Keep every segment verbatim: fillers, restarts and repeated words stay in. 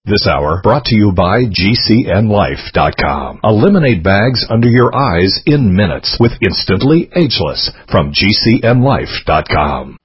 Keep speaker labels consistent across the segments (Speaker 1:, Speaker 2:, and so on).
Speaker 1: This hour brought to you by G C N Life dot com. Eliminate bags under your eyes in minutes with Instantly Ageless from G C N Life dot com.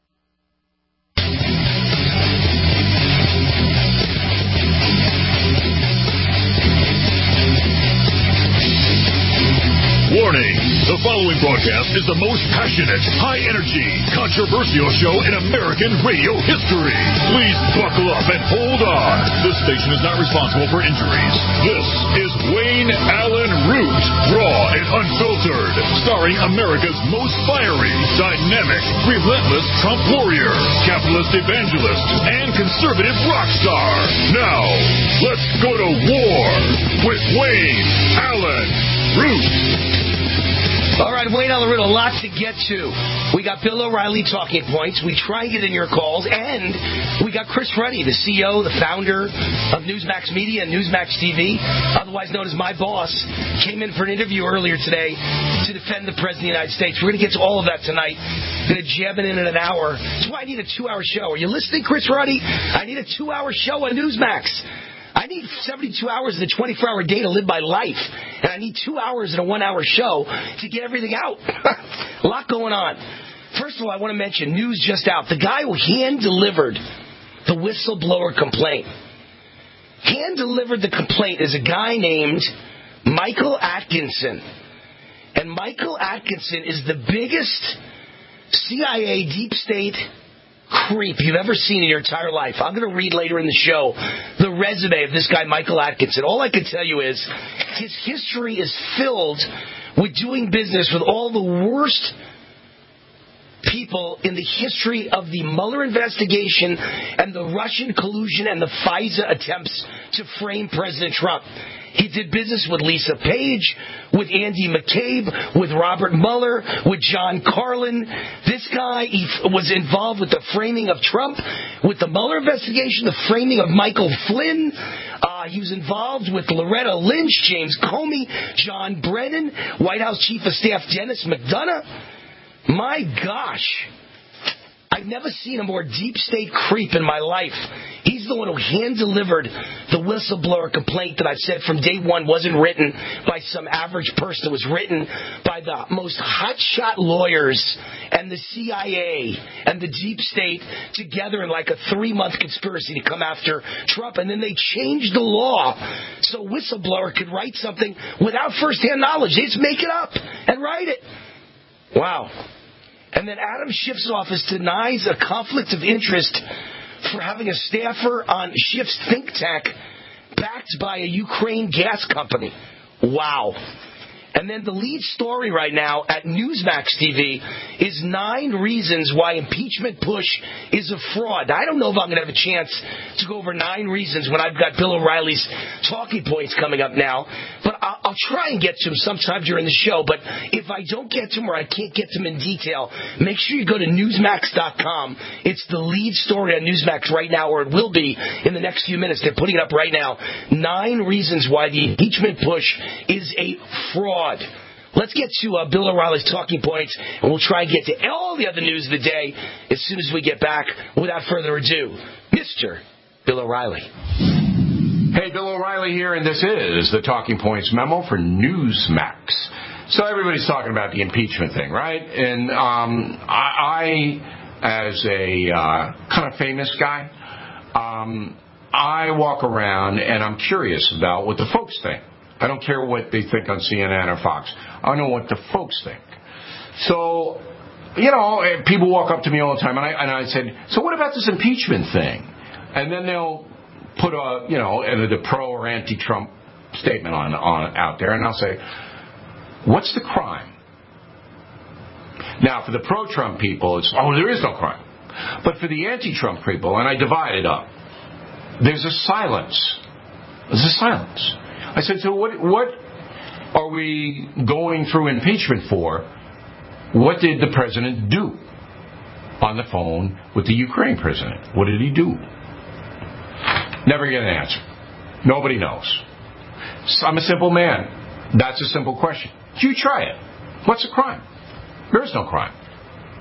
Speaker 2: Warning! The following broadcast is the most passionate, high-energy, controversial show in American radio history. Please buckle up and hold on. This station is not responsible for injuries. This is Wayne Allen Root, raw and unfiltered, starring America's most fiery, dynamic, relentless Trump warrior, capitalist evangelist, and conservative rock star. Now, let's go to war with Wayne Allen Root.
Speaker 3: All right, Wayne Allen Root, a lot to get to. We got Bill O'Reilly talking points. We try and get in your calls. And we got Chris Ruddy, the C E O, the founder of Newsmax Media and Newsmax T V, otherwise known as my boss, came in for an interview earlier today to defend the President of the United States. We're going to get to all of that tonight. Going to jam it in in an hour. That's why I need a two-hour show. Are you listening, Chris Ruddy? I need a two-hour show on Newsmax. I need seventy-two hours in a twenty-four hour day to live my life. And I need two hours in a one-hour show to get everything out. A lot going on. First of all, I want to mention, news just out. The guy who hand-delivered the whistleblower complaint. Hand-delivered the complaint is a guy named Michael Atkinson. And Michael Atkinson is the biggest C I A deep state creep you've ever seen in your entire life. I'm going to read later in the show the resume of this guy, Michael Atkinson. All I can tell you is his history is filled with doing business with all the worst people in the history of the Mueller investigation and the Russian collusion and the FISA attempts to frame President Trump. He did business with Lisa Page, with Andy McCabe, with Robert Mueller, with John Carlin. This guy he was involved with the framing of Trump, with the Mueller investigation, the framing of Michael Flynn. Uh, he was involved with Loretta Lynch, James Comey, John Brennan, White House Chief of Staff Dennis McDonough. My gosh. I've never seen a more deep state creep in my life. He's the one who hand-delivered the whistleblower complaint that I've said from day one wasn't written by some average person. It was written by the most hotshot lawyers and the C I A and the deep state together in like a three-month conspiracy to come after Trump. And then they changed the law so a whistleblower could write something without first-hand knowledge. They just make it up and write it. Wow. And then Adam Schiff's office denies a conflict of interest for having a staffer on Schiff's think tank backed by a Ukraine gas company. Wow. And then the lead story right now at Newsmax T V is nine reasons why impeachment push is a fraud. I don't know if I'm going to have a chance to go over nine reasons when I've got Bill O'Reilly's talking points coming up now. But I'll, I'll try and get to them sometime during the show. But if I don't get to them or I can't get to them in detail, make sure you go to Newsmax dot com. It's the lead story on Newsmax right now, or it will be in the next few minutes. They're putting it up right now. Nine reasons why the impeachment push is a fraud. Let's get to uh, Bill O'Reilly's talking points, and we'll try and get to all the other news of the day as soon as we get back. Without further ado, Mister Bill O'Reilly.
Speaker 4: Hey, Bill O'Reilly here, and this is the Talking Points memo for Newsmax. So everybody's talking about the impeachment thing, right? And um, I, I, as a uh, kind of famous guy, um, I walk around and I'm curious about what the folks think. I don't care what they think on C N N or Fox. I know what the folks think. So, you know, people walk up to me all the time, and I, and I said, so what about this impeachment thing? And then they'll put a, you know, the pro or anti-Trump statement on, on out there, and I'll say, what's the crime? Now, for the pro-Trump people, it's, oh, there is no crime. But for the anti-Trump people, and I divide it up, there's a silence. There's a silence. I said, so what, what are we going through impeachment for? What did the president do on the phone with the Ukraine president? What did he do? Never get an answer. Nobody knows. So I'm a simple man. That's a simple question. You try it. What's a crime? There is no crime.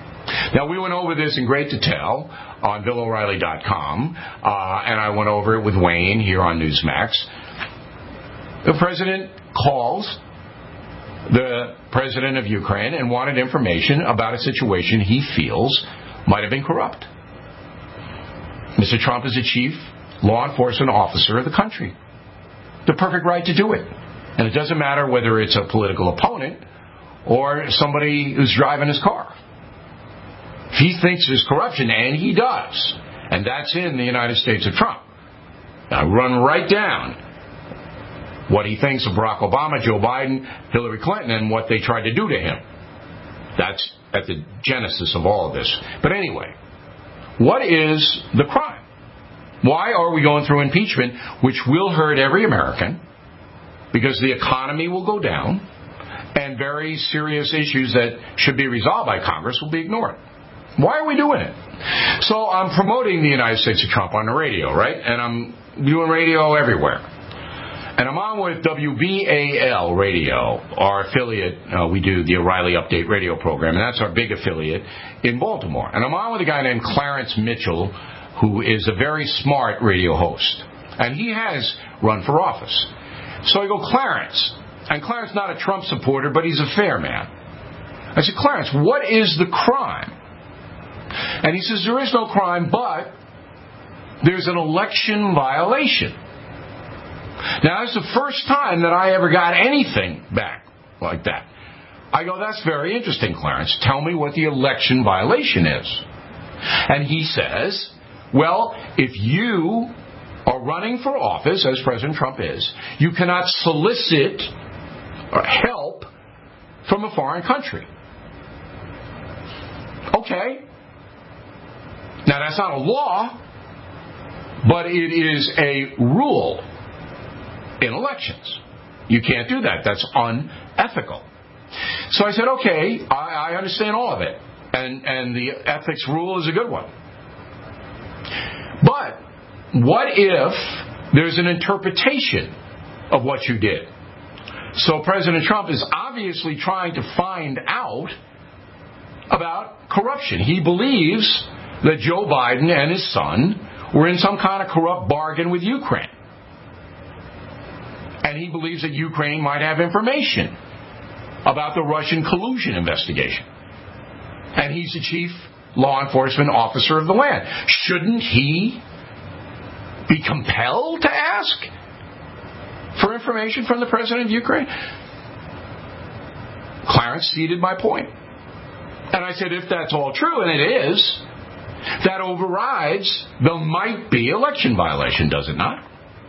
Speaker 4: Now, we went over this in great detail on Bill O'Reilly dot com, uh, and I went over it with Wayne here on Newsmax. The president calls the president of Ukraine and wanted information about a situation he feels might have been corrupt. Mister Trump is the chief law enforcement officer of the country. The perfect right to do it. And it doesn't matter whether it's a political opponent or somebody who's driving his car. If he thinks there's corruption, and he does, and that's in the United States of Trump. Now, run right down what he thinks of Barack Obama, Joe Biden, Hillary Clinton, and what they tried to do to him. That's at the genesis of all of this. But anyway, what is the crime? Why are we going through impeachment, which will hurt every American, because the economy will go down, and very serious issues that should be resolved by Congress will be ignored? Why are we doing it? So I'm promoting the United States of Trump on the radio, right? And I'm doing radio everywhere. And I'm on with W B A L Radio, our affiliate. Uh, we do the O'Reilly Update radio program, and that's our big affiliate in Baltimore. And I'm on with a guy named Clarence Mitchell, who is a very smart radio host. And he has run for office. So I go, Clarence. And Clarence not a Trump supporter, but he's a fair man. I said, Clarence, what is the crime? And he says, there is no crime, but there's an election violation. Now, that's the first time that I ever got anything back like that. I go, that's very interesting, Clarence. Tell me what the election violation is. And he says, well, if you are running for office, as President Trump is, you cannot solicit or help from a foreign country. Okay. Now, that's not a law, but it is a rule in elections. You can't do that. That's unethical. So I said, okay, I, I understand all of it. And, and the ethics rule is a good one. But what if there's an interpretation of what you did? So President Trump is obviously trying to find out about corruption. He believes that Joe Biden and his son were in some kind of corrupt bargain with Ukraine. And he believes that Ukraine might have information about the Russian collusion investigation. And he's the chief law enforcement officer of the land. Shouldn't he be compelled to ask for information from the president of Ukraine? Clarence ceded my point. And I said, if that's all true, and it is, that overrides the might be election violation, does it not?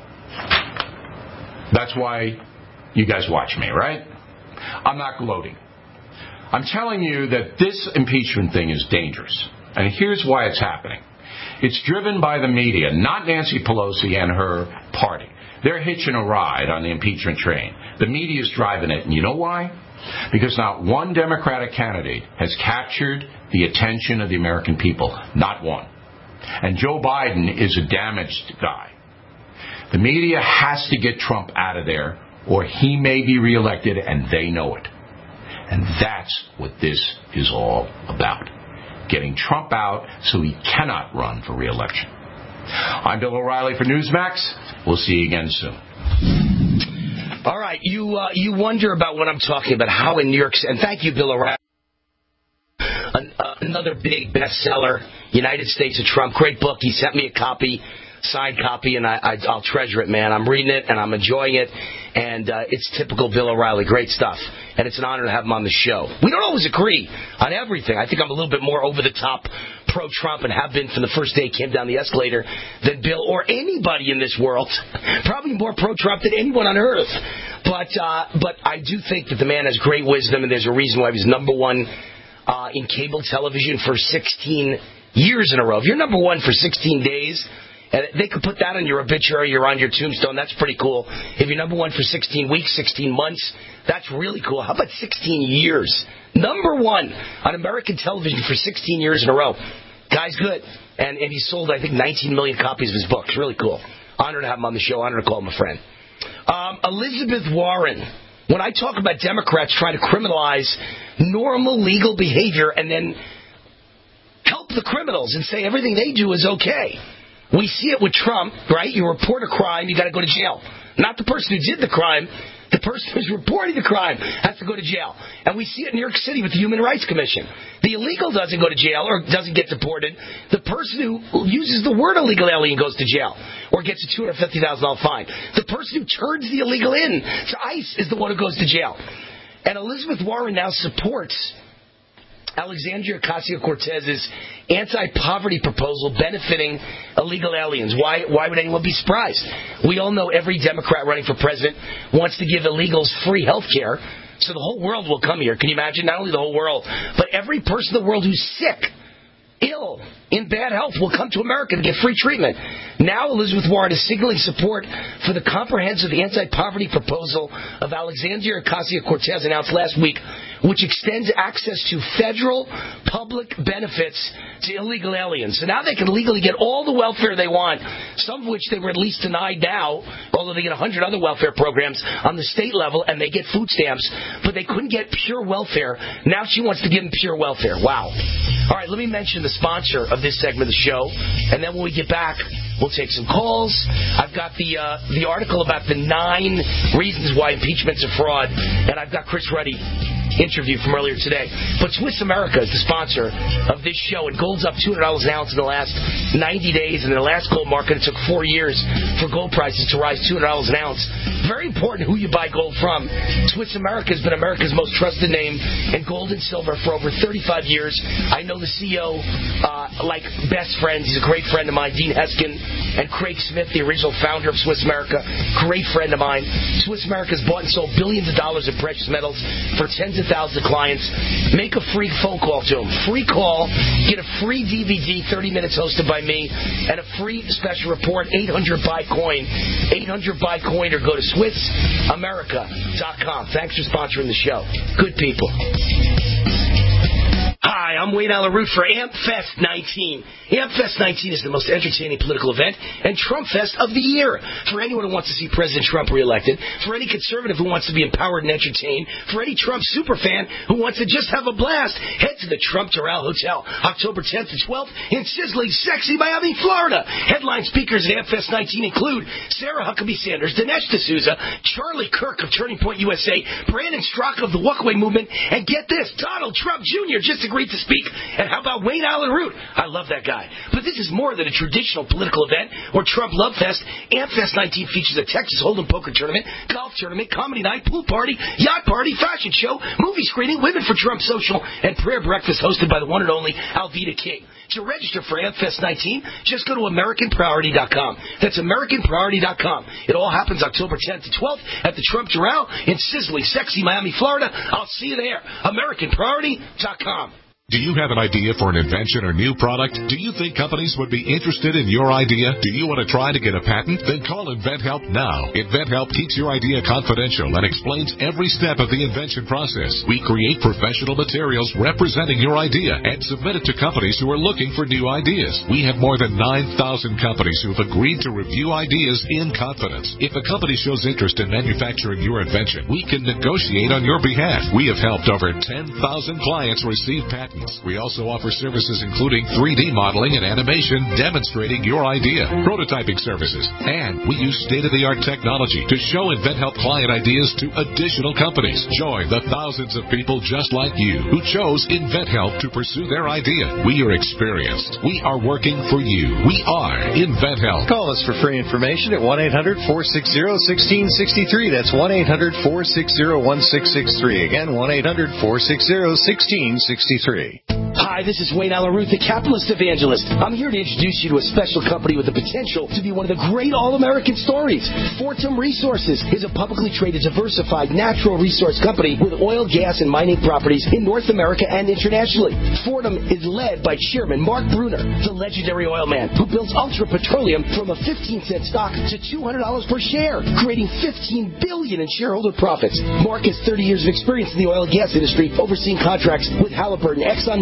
Speaker 4: That's why you guys watch me, right? I'm not gloating. I'm telling you that this impeachment thing is dangerous. And here's why it's happening. It's driven by the media, not Nancy Pelosi and her party. They're hitching a ride on the impeachment train. The media's driving it. And you know why? Because not one Democratic candidate has captured the attention of the American people. Not one. And Joe Biden is a damaged guy. The media has to get Trump out of there, or he may be reelected, and they know it. And that's what this is all about. Getting Trump out so he cannot run for reelection. I'm Bill O'Reilly for Newsmax. We'll see you again soon.
Speaker 3: All right, you uh, you wonder about what I'm talking about, how in New York City, and thank you, Bill O'Reilly. An, uh, another big bestseller, United States of Trump. Great book. He sent me a copy, signed copy, and I, I, I'll treasure it, man. I'm reading it, and I'm enjoying it, and uh, it's typical Bill O'Reilly. Great stuff, and it's an honor to have him on the show. We don't always agree on everything. I think I'm a little bit more over-the-top pro-Trump and have been from the first day he came down the escalator than Bill or anybody in this world. Probably more pro-Trump than anyone on earth. But uh, but I do think that the man has great wisdom, and there's a reason why he's number one uh, in cable television for sixteen years in a row. If you're number one for sixteen days, and they could put that on your obituary or on your tombstone, that's pretty cool. If you're number one for sixteen weeks, sixteen months, that's really cool. How about sixteen years? Number one on American television for sixteen years in a row. Guy's good. And and he sold, I think, nineteen million copies of his books. Really cool. Honor to have him on the show. Honor to call him a friend. Um, Elizabeth Warren. When I talk about Democrats trying to criminalize normal legal behavior and then the criminals and say everything they do is okay. We see it with Trump, right? You report a crime, you got to go to jail. Not the person who did the crime. The person who's reporting the crime has to go to jail. And we see it in New York City with the Human Rights Commission. The illegal doesn't go to jail or doesn't get deported. The person who uses the word illegal alien goes to jail or gets a two hundred fifty thousand dollars fine. The person who turns the illegal in to ICE is the one who goes to jail. And Elizabeth Warren now supports Alexandria Ocasio-Cortez's anti-poverty proposal benefiting illegal aliens. Why, why would anyone be surprised? We all know every Democrat running for president wants to give illegals free health care, so the whole world will come here. Can you imagine? Not only the whole world, but every person in the world who's sick, ill, in bad health will come to America to get free treatment. Now Elizabeth Warren is signaling support for the comprehensive anti-poverty proposal of Alexandria Ocasio-Cortez announced last week, which extends access to federal public benefits to illegal aliens. So now they can legally get all the welfare they want, some of which they were at least denied now, although they get one hundred other welfare programs on the state level, and they get food stamps, but they couldn't get pure welfare. Now she wants to give them pure welfare. Wow. All right, let me mention the sponsor of this segment of the show, and then when we get back, we'll take some calls. I've got the uh, the article about the nine reasons why impeachment's a fraud, and I've got Chris Ruddy interview from earlier today. But Swiss America is the sponsor of this show, and gold's up two hundred dollars an ounce in the last ninety days. In the last gold market, it took four years for gold prices to rise two hundred dollars an ounce. Very important who you buy gold from. Swiss America has been America's most trusted name in gold and silver for over thirty-five years. I know the C E O uh, like best friends. He's a great friend of mine, Dean Heskin, and Craig Smith, the original founder of Swiss America, great friend of mine. Swiss America has bought and sold billions of dollars of precious metals for tens of thousands of clients. Make a free phone call to them. Free call. Get a free D V D, thirty minutes hosted by me, and a free special report, eight hundred buy coin. eight hundred buy coin, or go to Swiss America dot com. Thanks for sponsoring the show. Good people. Hi, I'm Wayne Allyn Root for AmpFest nineteen. AmpFest nineteen is the most entertaining political event and Trump Fest of the year. For anyone who wants to see President Trump reelected, for any conservative who wants to be empowered and entertained, for any Trump superfan who wants to just have a blast, head to the Trump Doral Hotel, October tenth and twelfth in sizzling, sexy Miami, Florida. Headline speakers at AmpFest nineteen include Sarah Huckabee Sanders, Dinesh D'Souza, Charlie Kirk of Turning Point U S A, Brandon Straka of the Walkaway Movement, and get this, Donald Trump Junior just agreed to speak. And how about Wayne Allyn Root? I love that guy. But this is more than a traditional political event or Trump Love Fest. AmpFest nineteen features a Texas Hold'em poker tournament, golf tournament, comedy night, pool party, yacht party, fashion show, movie screening, Women for Trump social, and prayer breakfast hosted by the one and only Alveda King. To register for AmpFest nineteen, just go to American Priority dot com. That's American Priority dot com. It all happens October tenth to twelfth at the Trump Doral in sizzling, sexy Miami, Florida. I'll see you there. American Priority dot com.
Speaker 1: Do you have an idea for an invention or new product? Do you think companies would be interested in your idea? Do you want to try to get a patent? Then call InventHelp now. InventHelp keeps your idea confidential and explains every step of the invention process. We create professional materials representing your idea and submit it to companies who are looking for new ideas. We have more than nine thousand companies who have agreed to review ideas in confidence. If a company shows interest in manufacturing your invention, we can negotiate on your behalf. We have helped over ten thousand clients receive patents. We also offer services including three D modeling and animation demonstrating your idea, prototyping services, and we use state-of-the-art technology to show InventHelp client ideas to additional companies. Join the thousands of people just like you who chose InventHelp to pursue their idea. We are experienced. We are working for you. We are InventHelp.
Speaker 5: Call us for free information at one eight hundred four six zero one six six three. That's one eight hundred four six zero one six six three. Again, one eight hundred four six zero one six six three.
Speaker 3: Hi, this is Wayne Allyn Root, the capitalist evangelist. I'm here to introduce you to a special company with the potential to be one of the great all-American stories. Fortum Resources is a publicly traded, diversified, natural resource company with oil, gas, and mining properties in North America and internationally. Fortum is led by Chairman Mark Brunner, the legendary oil man who builds Ultra Petroleum from a fifteen cent stock to two hundred dollars per share, creating fifteen billion dollars in shareholder profits. Mark has thirty years of experience in the oil and gas industry, overseeing contracts with Halliburton, ExxonMobil, and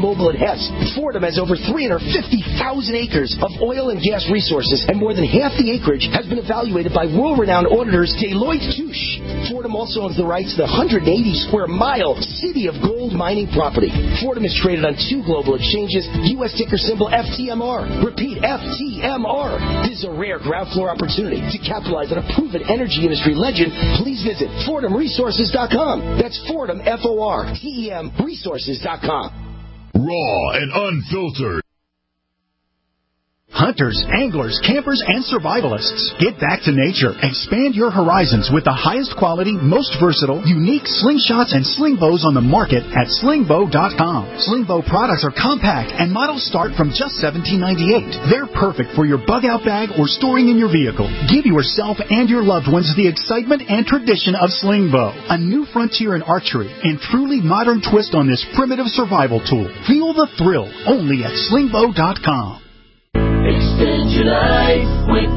Speaker 3: gas. Fordham has over three hundred fifty thousand acres of oil and gas resources, and more than half the acreage has been evaluated by world-renowned auditors Deloitte Touche. Fordham also owns the rights to the one hundred eighty square mile City of Gold mining property. Fordham is traded on two global exchanges, U S ticker symbol F T M R. Repeat, F T M R. This is a rare ground floor opportunity. To capitalize on a proven energy industry legend, please visit Fordham Resources dot com. That's Fordham, F O R T E M, Resources dot com.
Speaker 2: Raw and unfiltered.
Speaker 6: Hunters, anglers, campers, and survivalists, get back to nature. Expand your horizons with the highest quality, most versatile, unique slingshots and sling bows on the market at sling bow dot com. Sling bow products are compact and models start from just seventeen ninety-eight. They're perfect for your bug-out bag or storing in your vehicle. Give yourself and your loved ones the excitement and tradition of sling bow, a new frontier in archery and truly modern twist on this primitive survival tool. Feel the thrill only at sling bow dot com.
Speaker 7: Extend your life with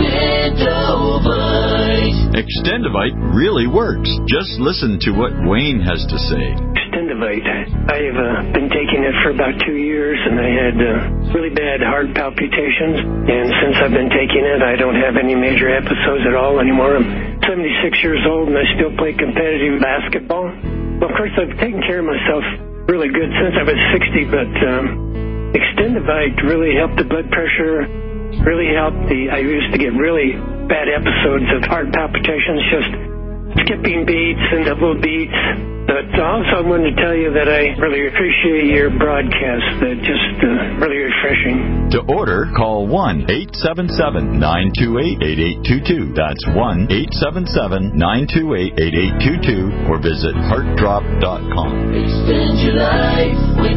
Speaker 7: Extendovite.
Speaker 8: Extendovite really works. Just listen to what Wayne has to say.
Speaker 9: Extendovite. I've uh, been taking it for about two years, and I had uh, really bad heart palpitations. And since I've been taking it, I don't have any major episodes at all anymore. I'm seventy-six years old, and I still play competitive basketball. Well, of course, I've taken care of myself really good since I was sixty, but um, Extendovite really helped the blood pressure, really helped the, I used to get really bad episodes of heart palpitations, just skipping beats and double beats. But also I wanted to tell you that I really appreciate your broadcast. They're just uh, really refreshing.
Speaker 8: To order, call one eight seven seven, nine two eight, eight eight two two. That's one eight seven seven, nine two eight, eight eight two two or visit heart drop dot com.
Speaker 7: Extend your life with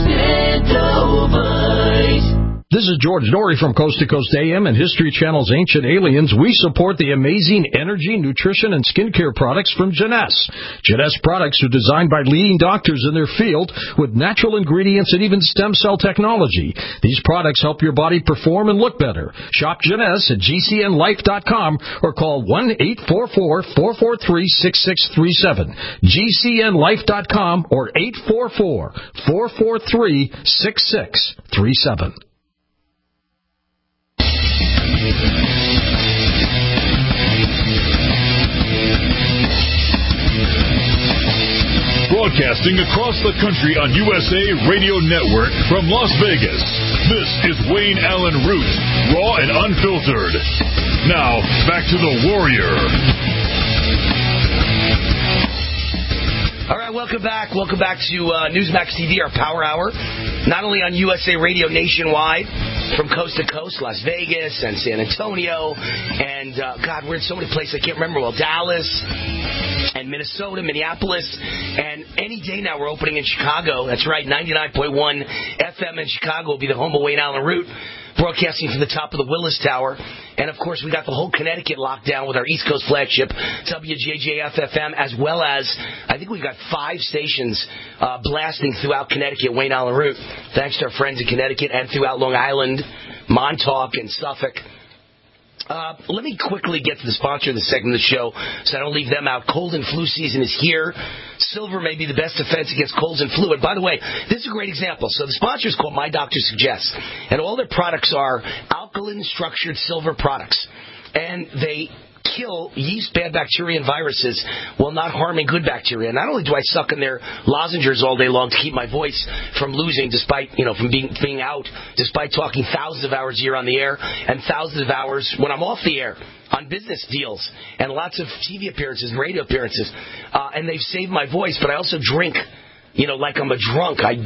Speaker 7: Extendovite.
Speaker 10: This is George Norrie from Coast to Coast A M and History Channel's Ancient Aliens. We support the amazing energy, nutrition, and skincare products from Jeunesse. Jeunesse products are designed by leading doctors in their field with natural ingredients and even stem cell technology. These products help your body perform and look better. Shop Jeunesse at G C N life dot com or call one eight four four, four four three, six six three seven. G C N life dot com or eight four four, four four three, six six three seven.
Speaker 2: Broadcasting across the country on U S A Radio Network from Las Vegas, this is Wayne Allen Root, raw and unfiltered. Now, back to the Warrior.
Speaker 3: All right, welcome back. Welcome back to uh, Newsmax T V, our Power Hour. Not only on U S A Radio nationwide, from coast to coast, Las Vegas and San Antonio, and, uh, God, we're in so many places I can't remember well, Dallas and Minnesota, Minneapolis, and any day now we're opening in Chicago. That's right, ninety-nine point one F M in Chicago will be the home of Wayne Allen Root, broadcasting from the top of the Willis Tower. And, of course, we got the whole Connecticut locked down with our East Coast flagship, W J J F F M, as well as, I think we've got five stations uh, blasting throughout Connecticut, Wayne Allen Root, thanks to our friends in Connecticut and throughout Long Island, Montauk, and Suffolk. Uh, let me quickly get to the sponsor of the segment of the show so I don't leave them out. Cold and flu season is here. Silver may be the best defense against colds and flu. And by the way, this is a great example. So the sponsor is called My Doctor Suggests, and all their products are alkaline-structured silver products. And they kill yeast, bad bacteria, and viruses while not harming good bacteria. Not only do I suck in their lozenges all day long to keep my voice from losing, despite, you know, from being being out, despite talking thousands of hours a year on the air and thousands of hours when I'm off the air on business deals and lots of T V appearances and radio appearances. Uh, and they've saved my voice, but I also drink, you know, like I'm a drunk. I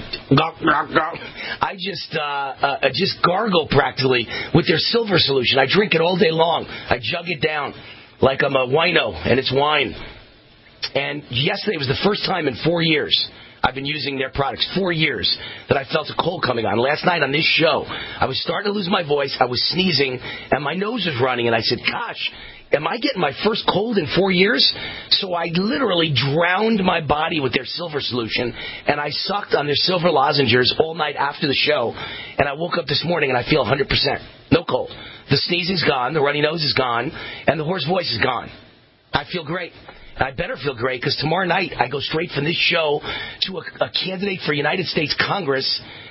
Speaker 3: I just uh, uh, just gargle practically with their silver solution. I drink it all day long. I jug it down like I'm a wino, and it's wine. And yesterday was the first time in four years I've been using their products, four years, that I felt a cold coming on. Last night on this show, I was starting to lose my voice. I was sneezing, and my nose was running. And I said, gosh, am I getting my first cold in four years? So I literally drowned my body with their silver solution, and I sucked on their silver lozenges all night after the show. And I woke up this morning, and I feel one hundred percent. No cold. The sneezing's gone, the runny nose is gone, and the hoarse voice is gone. I feel great. I better feel great, because tomorrow night I go straight from this show to a, a candidate for United States Congress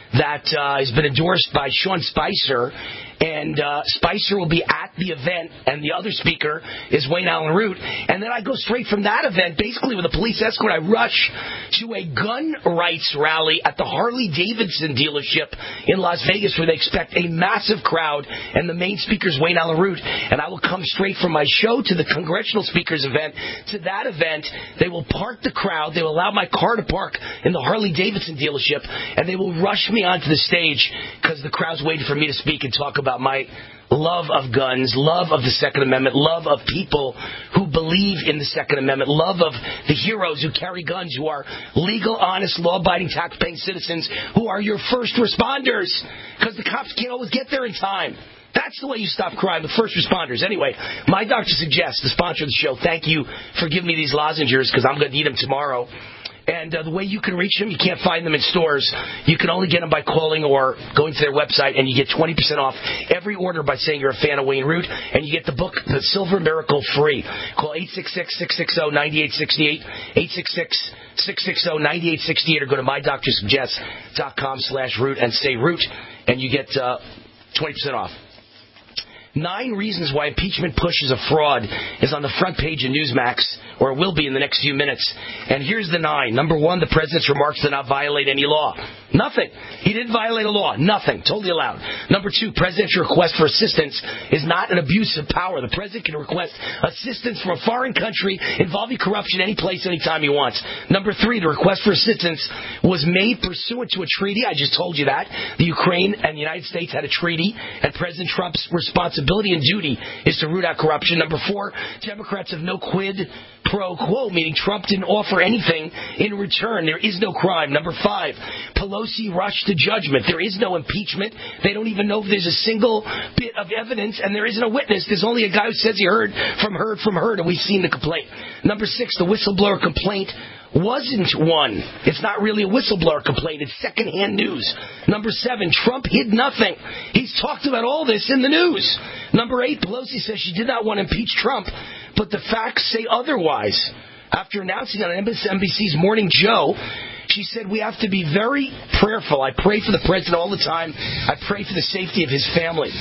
Speaker 3: that uh, has been endorsed by Sean Spicer. And uh, Spicer will be at the event, and the other speaker is Wayne Allen Root. And then I go straight from that event, basically with a police escort. I rush to a gun rights rally at the Harley-Davidson dealership in Las Vegas, where they expect a massive crowd, and the main speaker is Wayne Allen Root. And I will come straight from my show to the congressional speakers event. To that event, they will park the crowd. They will allow my car to park in the Harley-Davidson dealership, and they will rush me onto the stage because the crowd's waiting for me to speak and talk about my love of guns, love of the Second Amendment, love of people who believe in the Second Amendment, love of the heroes who carry guns, who are legal, honest, law-abiding, tax-paying citizens, who are your first responders, because the cops can't always get there in time. That's the way you stop crime, with first responders. Anyway, My Doctor Suggests, the sponsor of the show, thank you for giving me these lozenges, because I'm going to need them tomorrow. And uh, the way you can reach them, you can't find them in stores. You can only get them by calling or going to their website, and you get twenty percent off every order by saying you're a fan of Wayne Root, and you get the book, The Silver Miracle, free. Call eight six six, six six zero, nine eight six eight, eight six six, six six zero, nine eight six eight, or go to my doctor suggests dot com slash root and say root, and you get uh, twenty percent off. Nine reasons why impeachment push is a fraud is on the front page of Newsmax, or will be in the next few minutes. And here's the nine. Number one, the president's remarks did not violate any law. Nothing. He didn't violate a law. Nothing. Totally allowed. Number two, president's request for assistance is not an abuse of power. The president can request assistance from a foreign country involving corruption any place, anytime he wants. Number three, the request for assistance was made pursuant to a treaty. I just told you that. The Ukraine and the United States had a treaty, and President Trump's responsibility and duty is to root out corruption. Number four, Democrats have no quid pro quo, meaning Trump didn't offer anything in return. There is no crime. Number five, Pelosi rushed to judgment. There is no impeachment. They don't even know if there's a single bit of evidence, and there isn't a witness. There's only a guy who says he heard from heard from heard, and we've seen the complaint. Number six, the whistleblower complaint wasn't one. It's not really a whistleblower complaint. It's secondhand news. Number seven, Trump hid nothing. He's talked about all this in the news. Number eight, Pelosi says she did not want to impeach Trump, but the facts say otherwise. After announcing on N B C's Morning Joe, she said, we have to be very prayerful. I pray for the president all the time. I pray for the safety of his family.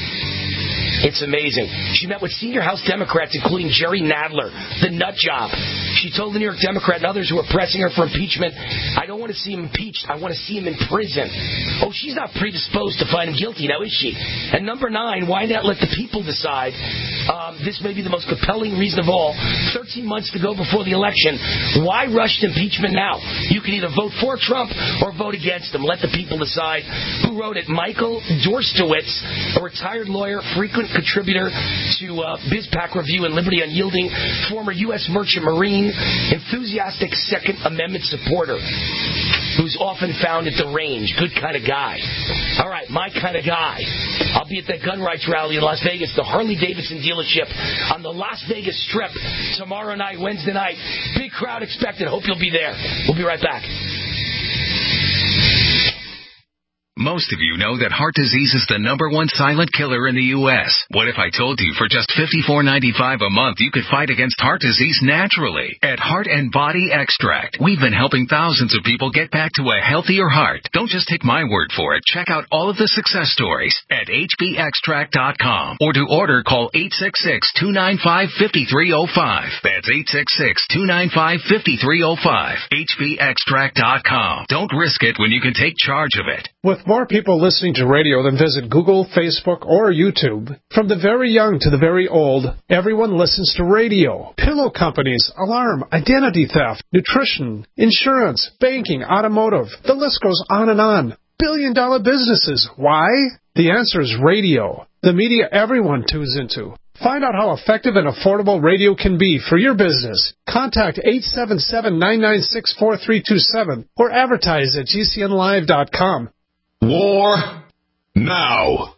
Speaker 3: It's amazing. She met with senior House Democrats, including Jerry Nadler, the nut job. She told the New York Democrat and others who were pressing her for impeachment, I don't want to see him impeached. I want to see him in prison. Oh, she's not predisposed to find him guilty now, is she? And number nine, why not let the people decide? Um, this may be the most compelling reason of all. thirteen months to go before the election. Why rush to impeachment now? You can either vote for Trump or vote against him. Let the people decide. Who wrote it? Michael Dorstowitz, a retired lawyer, frequent contributor to uh, BizPac Review and Liberty Unyielding, former U S Merchant Marine, enthusiastic Second Amendment supporter, who's often found at the range. Good kind of guy. All right, my kind of guy. I'll be at that gun rights rally in Las Vegas, the Harley-Davidson dealership on the Las Vegas Strip tomorrow night, Wednesday night. Big crowd expected. Hope you'll be there. We'll be right back.
Speaker 11: Most of you know that heart disease is the number one silent killer in the U S What if I told you for just fifty-four ninety-five a month you could fight against heart disease naturally? At Heart and Body Extract, we've been helping thousands of people get back to a healthier heart. Don't just take my word for it. Check out all of the success stories at H B extract dot com. Or to order, call eight six six, two nine five, five three zero five. That's eight six six, two nine five, five three zero five. H B extract dot com. Don't risk it when you can take charge of it.
Speaker 12: With more people listening to radio than visit Google, Facebook, or YouTube, from the very young to the very old, everyone listens to radio. Pillow companies, alarm, identity theft, nutrition, insurance, banking, automotive. The list goes on and on. Billion dollar businesses. Why? The answer is radio. The media everyone tunes into. Find out how effective and affordable radio can be for your business. Contact eight seven seven, nine nine six, four three two seven or advertise at G C N live dot com.
Speaker 2: War now.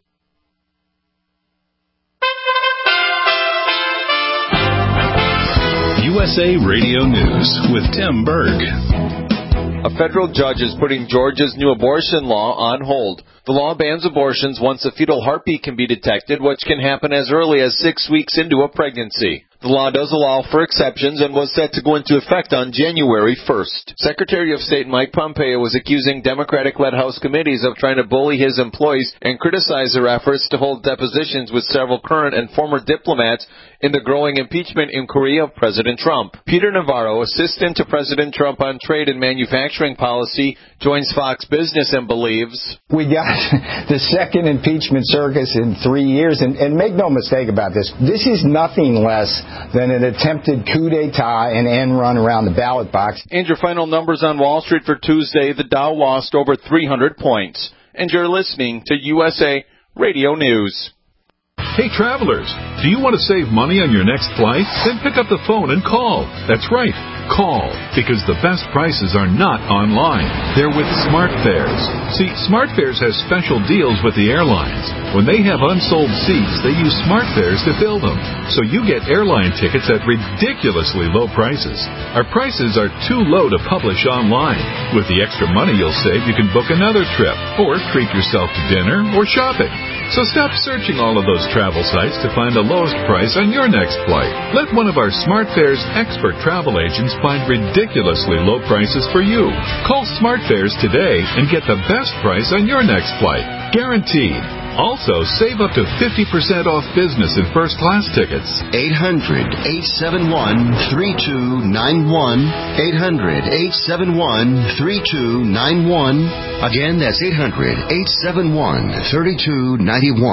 Speaker 13: U S A Radio News with Tim Berg.
Speaker 14: A federal judge is putting Georgia's new abortion law on hold.
Speaker 5: The law bans abortions once a fetal heartbeat can be detected, which can happen as early as six weeks into a pregnancy. The law does allow for exceptions and was set to go into effect on January first. Secretary of State Mike Pompeo was accusing Democratic-led House committees of trying to bully his employees and criticize their efforts to hold depositions with several current and former diplomats in the growing impeachment inquiry of President Trump. Peter Navarro, assistant to President Trump on trade and manufacturing policy, joins Fox Business and believes,
Speaker 14: we got the second impeachment circus in three years, and, and make no mistake about this, this is nothing less than an attempted coup d'etat and end run around the ballot box.
Speaker 5: And your final numbers on Wall Street for Tuesday, the Dow lost over three hundred points. And you're listening to U S A Radio News.
Speaker 2: Hey, travelers, do you want to save money on your next flight? Then pick up the phone and call. That's right, call, because the best prices are not online. They're with SmartFares. See, SmartFares has special deals with the airlines. When they have unsold seats, they use SmartFares to fill them. So you get airline tickets at ridiculously low prices. Our prices are too low to publish online. With the extra money you'll save, you can book another trip, or treat yourself to dinner or shopping. So stop searching all of those travel sites to find the lowest price on your next flight. Let one of our SmartFares expert travel agents find ridiculously low prices for you. Call SmartFares today and get the best price on your next flight. Guaranteed. Also, save up to fifty percent off business and first class tickets.
Speaker 15: eight hundred, eight seven one, three two nine one. eight hundred, eight seven one, three two nine one. Again, that's eight hundred, eight seven one, three two nine one.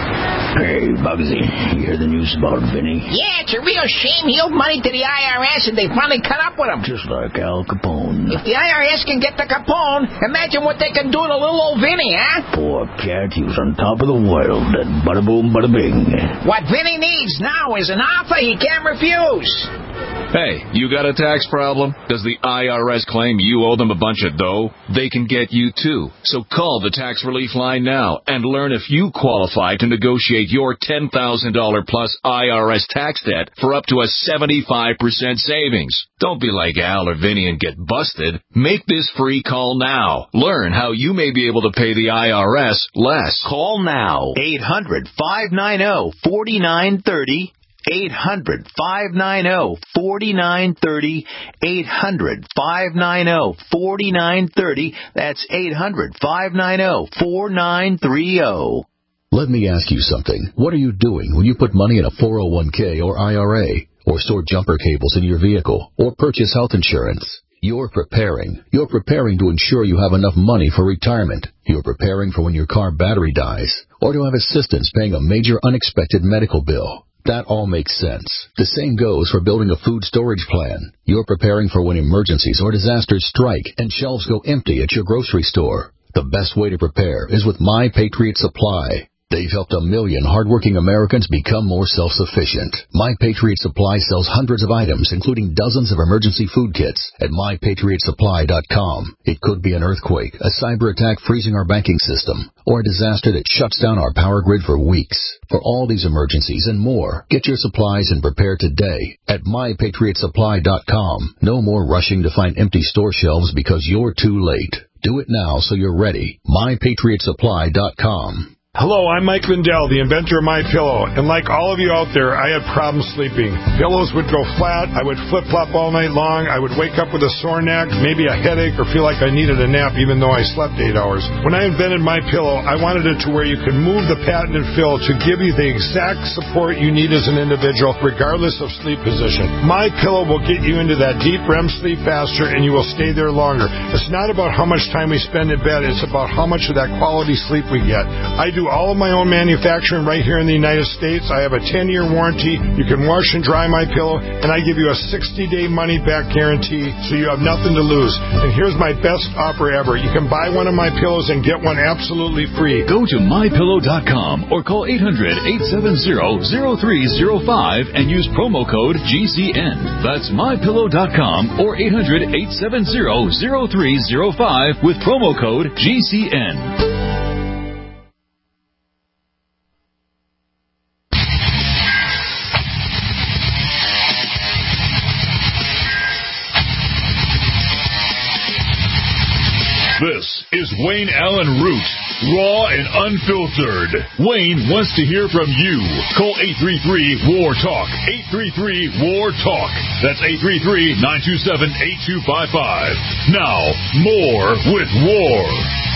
Speaker 16: Hey, Bugsy, you hear the news about Vinny?
Speaker 17: Yeah, it's a real shame. He owed money to the I R S and they finally cut up with him.
Speaker 16: Just like Al Capone.
Speaker 17: If the I R S can get to Capone, imagine what they can do to little old Vinny, huh?
Speaker 16: Poor cat, he was on top of the world, and bada boom, bada bing.
Speaker 17: What Vinny needs now is an offer he can't refuse.
Speaker 18: Hey, you got a tax problem? Does the I R S claim you owe them a bunch of dough? They can get you too. So call the Tax Relief Line now and learn if you qualify to negotiate your ten thousand dollars plus I R S tax debt for up to a seventy-five percent savings. Don't be like Al or Vinny and get busted. Make this free call now. Learn how you may be able to pay the I R S less.
Speaker 19: Call now. eight hundred, five nine zero, four nine three zero. eight hundred, five nine zero, four nine three zero. eight hundred, five nine zero, four nine three zero. That's eight hundred, five nine zero, four nine three zero.
Speaker 20: Let me ask you something. What are you doing when you put money in a four oh one k or I R A, or store jumper cables in your vehicle, or purchase health insurance? You're preparing. You're preparing to ensure you have enough money for retirement. You're preparing for when your car battery dies, or to have assistance paying a major unexpected medical bill. That all makes sense. The same goes for building a food storage plan. You're preparing for when emergencies or disasters strike and shelves go empty at your grocery store. The best way to prepare is with My Patriot Supply. They've helped a million hardworking Americans become more self-sufficient. My Patriot Supply sells hundreds of items, including dozens of emergency food kits, at my patriot supply dot com. It could be an earthquake, a cyber attack freezing our banking system, or a disaster that shuts down our power grid for weeks. For all these emergencies and more, get your supplies and prepare today at my patriot supply dot com. No more rushing to find empty store shelves because you're too late. Do it now so you're ready. my patriot supply dot com.
Speaker 21: Hello, I'm Mike Lindell, the inventor of MyPillow, and like all of you out there, I had problems sleeping. Pillows would go flat, I would flip-flop all night long, I would wake up with a sore neck, maybe a headache, or feel like I needed a nap even though I slept eight hours. When I invented MyPillow, I wanted it to where you could move the patented fill to give you the exact support you need as an individual, regardless of sleep position. MyPillow will get you into that deep R E M sleep faster, and you will stay there longer. It's not about how much time we spend in bed, it's about how much of that quality sleep we get. I do all of my own manufacturing right here in the United States. I have a ten-year warranty. You can wash and dry my pillow, and I give you a sixty-day money-back guarantee, so you have nothing to lose. And here's my best offer ever. You can buy one of my pillows and get one absolutely free.
Speaker 2: Go to my pillow dot com or call eight hundred, eight seven zero, zero three zero five and use promo code G C N. That's my pillow dot com or eight hundred, eight seven zero, zero three zero five with promo code G C N. This is Wayne Allen Root, Raw and unfiltered. Wayne wants to hear from you. Call eight three three, W A R, TALK. eight three three, W A R, TALK. That's eight three three, nine two seven, eight two five five. Now, more with War.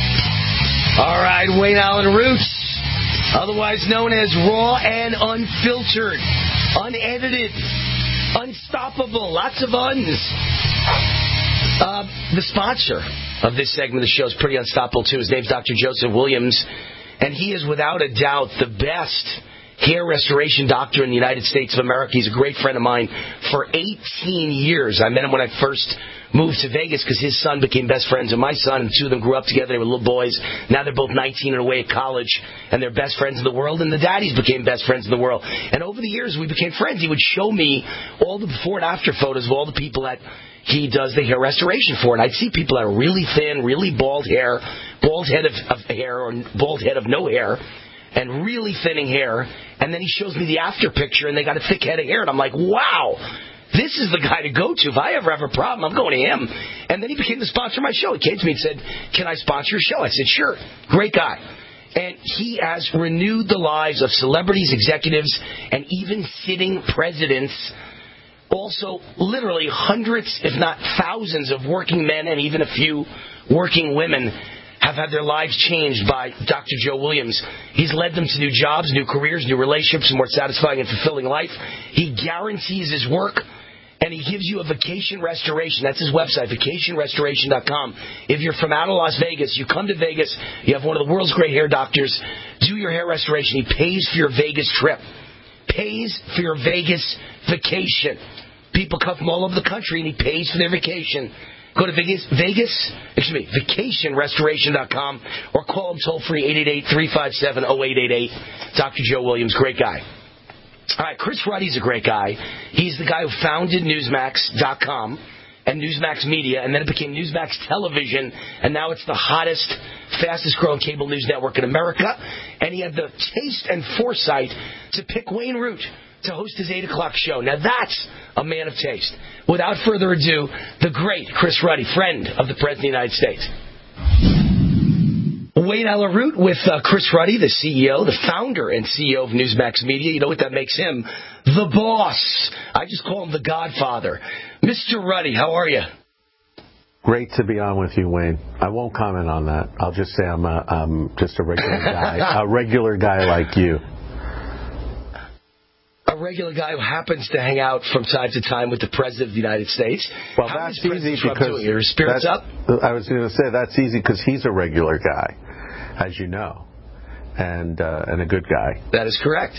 Speaker 3: All right, Wayne Allen Roots, otherwise known as Raw and Unfiltered, unedited, unstoppable, lots of uns. Uh, the sponsor of this segment of the show is pretty unstoppable, too. His name's Doctor Joseph Williams, and he is, without a doubt, the best hair restoration doctor in the United States of America. He's a great friend of mine for eighteen years. I met him when I first moved to Vegas because his son became best friends with my son, and the two of them grew up together. They were little boys. Now they're both nineteen and away at college, and they're best friends in the world, and the daddies became best friends in the world. And over the years, we became friends. He would show me all the before and after photos of all the people that he does the hair restoration for. And I'd see people that are really thin, really bald hair, bald head of, of hair, or bald head of no hair, and really thinning hair. And then he shows me the after picture, and they got a thick head of hair. And I'm like, wow, this is the guy to go to. If I ever have a problem, I'm going to him. And then he became the sponsor of my show. He came to me and said, can I sponsor your show? I said, sure. Great guy. And he has renewed the lives of celebrities, executives, and even sitting presidents. Also, literally hundreds, if not thousands, of working men and even a few working women have had their lives changed by Doctor Joe Williams. He's led them to new jobs, new careers, new relationships, a more satisfying and fulfilling life. He guarantees his work, and he gives you a vacation restoration. That's his website, vacation restoration dot com. If you're from out of Las Vegas, you come to Vegas, you have one of the world's great hair doctors do your hair restoration. He pays for your Vegas trip. Pays for your Vegas vacation. People come from all over the country, and he pays for their vacation. Go to Vegas, Vegas, excuse me, vacation restoration dot com, or call him toll free eight eight eight, three five seven, zero eight eight eight. Doctor Joe Williams, great guy. All right, Chris Ruddy's a great guy. He's the guy who founded Newsmax dot com and Newsmax Media, and then it became Newsmax Television, and now it's the hottest, fastest growing cable news network in America. And he had the taste and foresight to pick Wayne Root to host his eight o'clock show. Now that's a man of taste. Without further ado, the great Chris Ruddy, friend of the President of the United States. Wayne Allen Root with uh, Chris Ruddy, the C E O, the founder and C E O of Newsmax Media. You know what that makes him? The boss. I just call him the Godfather. Mister Ruddy, how are you?
Speaker 4: Great to be on with you, Wayne. I won't comment on that. I'll just say I'm, a, I'm just a regular guy, a regular guy like you.
Speaker 3: A regular guy who happens to hang out from time to time with the President of the United States.
Speaker 4: Well,
Speaker 3: How
Speaker 4: that's
Speaker 3: is
Speaker 4: easy
Speaker 3: Trump
Speaker 4: because
Speaker 3: doing? Are his spirits up?
Speaker 4: I was going to say that's easy because he's a regular guy, as you know, and uh, and a good guy.
Speaker 3: That is correct.